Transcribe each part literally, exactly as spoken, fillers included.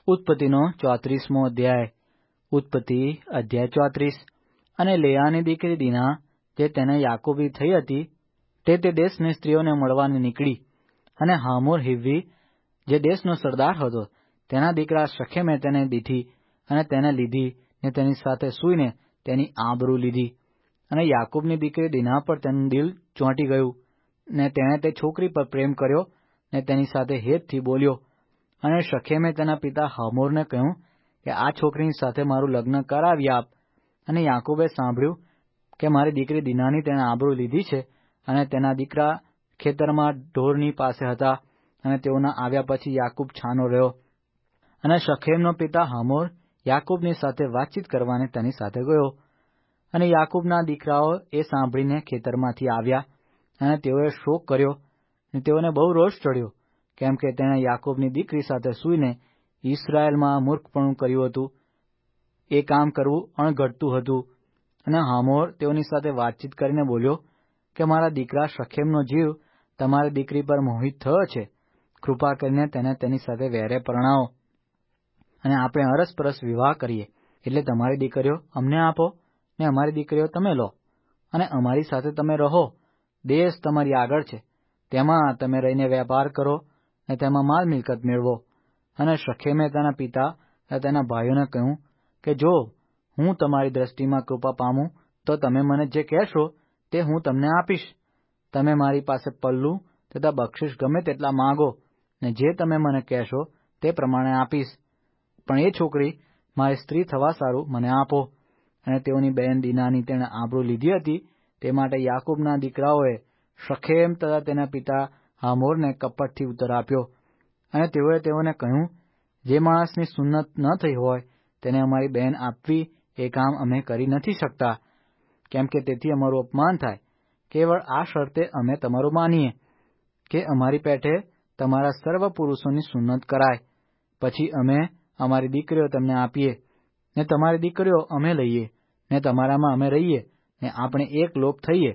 ઉત્પત્તિનો ચોત્રીસમો અધ્યાય. ઉત્પત્તિ અધ્યાય ચોત્રીસ. અને લેયાની દીકરી દીના, જે તેને યાકૂબી થઈ હતી, તે તે દેશની સ્ત્રીઓને મળવાને નીકળી. અને હામોર હિવ્વી, જે દેશનો સરદાર હતો, તેના દીકરા શખેમે તેને દીઠી અને તેને લીધી ને તેની સાથે સૂઈને તેની આબરૂ લીધી. અને યાકૂબની દીકરી દીના પર તેનું દિલ ચોંટી ગયું ને તેણે તે છોકરી પર પ્રેમ કર્યો ને તેની સાથે હેતથી બોલ્યો. અને શખેમે તેના પિતા હમોરને કહ્યું કે આ છોકરીની સાથે મારું લગ્ન કરાવી આપ. અને યાકૂબે સાંભળ્યું કે મારી દીકરી દીનાની તેણે આબરૂ લીધી છે અને તેના દીકરા ખેતરમાં ઢોરની પાસે હતા. અને તેઓના આવ્યા પછી યાકૂબ છાનો રહ્યો. અને શખેમનો પિતા હમોર યાકૂબની સાથે વાતચીત કરવાને તેની સાથે ગયો. અને યાકૂબના દીકરાઓ એ સાંભળીને ખેતરમાંથી આવ્યા અને તેઓએ શોક કર્યો અને તેઓને બહુ રોષ ચડ્યો, કેમ કે તેણે યાકૂબની દીકરી સાથે સૂઈને ઇસ્રાયેલમાં મૂર્ખપણું કર્યું હતું. એ કામ કરવું અણઘડતું હતું. અને હામોર તેઓની સાથે વાતચીત કરીને બોલ્યો કે મારા દીકરા શખેમનો જીવ તમારી દીકરી પર મોહિત થયો છે. કૃપા કરીને તેને તેની સાથે વેરે પરણાવો અને આપણે અરસપરસ વિવાહ કરીએ. એટલે તમારી દીકરીઓ અમને આપો ને અમારી દીકરીઓ તમે લો અને અમારી સાથે તમે રહો. દેશ તમારી આગળ છે, તેમાં તમે રહીને વેપાર કરો ને તેમાં માલ મિલકત મેળવો. અને શખેમે તેના પિતા અને તેના ભાઈઓને કહ્યું કે જો હું તમારી દ્રષ્ટિમાં કૃપા પામું તો તમે મને જે કહેશો તે હું તમને આપીશ. તમે મારી પાસે પલ્લું તથા બક્ષિસ ગમે તેટલા માગો ને જે તમે મને કહેશો તે પ્રમાણે આપીશ. પણ એ છોકરી મારી સ્ત્રી થવા સારું મને આપો. અને તેઓની બહેન દીનાની તેણે આબરૂ લીધી હતી, તે માટે યાકૂબના દીકરાઓએ શખેમ તથા તેના પિતા હામોરને કપટથી ઉત્તર આપ્યો. અને તેઓએ તેઓને કહ્યું, જે માણસની સુન્નત ન થઈ હોય તેને અમારી બહેન આપવી એ કામ અમે કરી નથી શકતા, કેમ કે તેથી અમારું અપમાન થાય. કેવળ આ શરતે અમે તમારું માનીએ કે અમારી પેઠે તમારા સર્વ પુરુષોની સુન્નત કરાય. પછી અમે અમારી દીકરીઓ તમને આપીએ ને તમારી દીકરીઓ અમે લઈએ ને તમારામાં અમે રહીએ ને આપણે એક લોક થઈએ.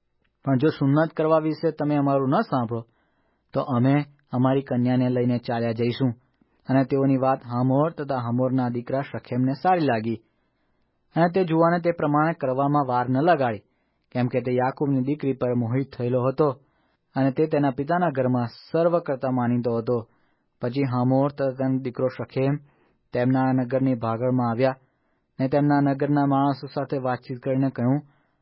પણ જો સુન્નત કરવા વિશે તમે અમારું ન સાંભળો તો અમે અમારી કન્યાને લઈને ચાલ્યા જઈશું. અને તેઓની વાત હામોર તથા હમોરના દીકરા શખેમને સારી લાગી. અને તે જુવાને તે પ્રમાણે કરવામાં વાર ન લગાડી, કેમ કે તે યાકૂબની દીકરી પર મોહિત થયેલો હતો અને તે તેના પિતાના ઘરમાં સર્વ કરતા માનીતો હતો. પછી હામોર તથા તેનો દીકરો શખેમ તેમના નગરની ભાગળમાં આવ્યા ને તેમના નગરના માણસો સાથે વાતચીત કરીને કહ્યું,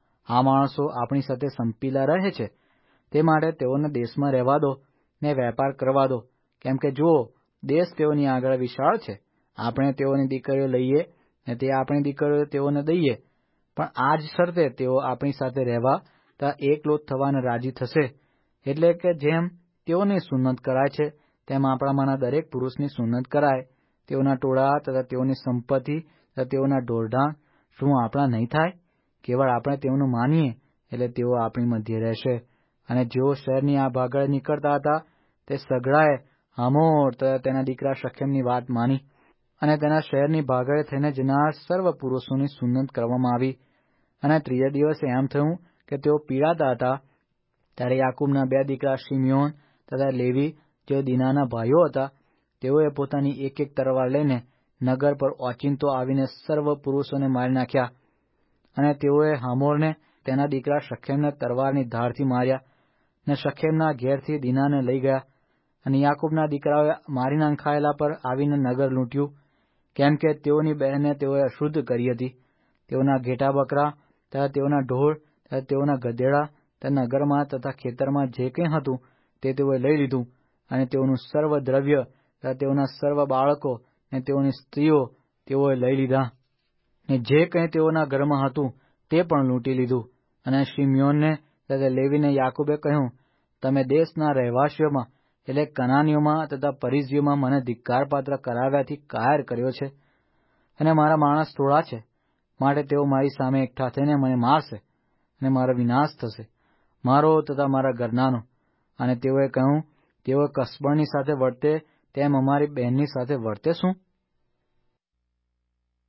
આ માણસો આપણી સાથે સંપીલા રહે છે, તે માટે તેઓને દેશમાં રહેવા દો ને વેપાર કરવા દો, કેમ કે જુઓ દેશ તેઓની આગળ વિશાળ છે. આપણે તેઓની દીકરીઓ લઈએ ને તે આપણી દીકરીઓ તેઓને દઈએ. પણ આ જ શરતે તેઓ આપણી સાથે રહેવા તથા એકલોત થવાને રાજી થશે. એટલે કે જેમ તેઓની સુન્નત કરાય છે તેમ આપણામાંના દરેક પુરુષની સુન્નત કરાય. તેઓના ટોળા તથા તેઓની સંપત્તિ તથા તેઓના ઢોરઢાંક શું આપણા નહીં થાય? કેવળ આપણે તેઓનું માનીએ એટલે તેઓ આપણી મધ્યે રહેશે. અને જેઓ શહેરની આ ભાગળે નીકળતા હતા તે સઘળાએ હામોર તથા તેના દીકરા શખેમની વાત માની. અને તેના શહેરની ભાગળે થઈને જનાર સર્વ પુરુષોની સુન્નત કરવામાં આવી. અને ત્રીજા દિવસે એમ થયું કે તેઓ પીડાતા હતા. ત્યારે યાકૂબના બે દીકરા શિમ્યોન તથા લેવી, જેઓ દીનાના ભાઈઓ હતા, તેઓએ પોતાની એક એક તરવાર લઈને નગર પર ઓચિંતો આવીને સર્વ પુરુષોને મારી નાખ્યા. અને તેઓએ હામોરને તેના દીકરા શખેમને તરવારની ધારથી માર્યા ને શખેમના ઘેરથી દીનાને લઈ ગયા. અને યાકૂબના દીકરાઓએ મારી નાખાયેલા પર આવીને નગર લૂંટ્યું, કેમ કે તેઓની બહેનને તેઓએ અશુદ્ધ કરી હતી. તેઓના ઘેટા બકરા તથા તેઓના ઢોર તથા તેઓના ગધેડા તથા નગરમાં તથા ખેતરમાં જે કંઈ હતું તે તેઓએ લઈ લીધું. અને તેઓનું સર્વ દ્રવ્ય તથા તેઓના સર્વ બાળકો ને તેઓની સ્ત્રીઓ તેઓએ લઈ લીધા. ને જે કંઈ તેઓના ઘરમાં હતું તે પણ લૂંટી લીધું. અને શિમ્યોનને તથા લેવીને યાકૂબે કહ્યું, તમે દેશના રહેવાસીઓમાં એટલે કનાનીઓમાં તથા પરિઝીઓમાં મને ધિક્કારપાત્ર કરાવ્યાથી કાયર કર્યો છે. અને મારા માણસ થોડા છે, માટે તેઓ મારી સામે એકઠા થઈને મને મારશે અને મારો વિનાશ થશે, મારો તથા મારા ઘરનાનો. અને તેઓએ કહ્યું, તેઓ કસબણની સાથે વર્તે તેમ અમારી બહેનની સાથે વર્તે શું?